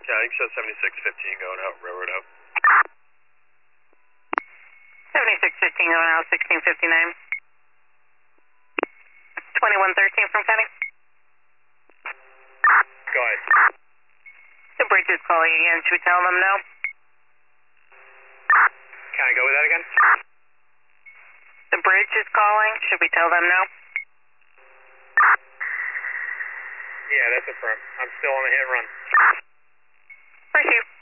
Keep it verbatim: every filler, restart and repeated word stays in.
Yeah, you said seventy-six fifteen going out, railroad out. seventy-six fifteen going out, sixteen fifty-nine. twenty-one thirteen from Penny. Go ahead. The bridge is calling again. Should we tell them no? Can I go with that again? The bridge is calling. Should we tell them no? Yeah, that's affirmed. I'm still on the hit and run. Thank you.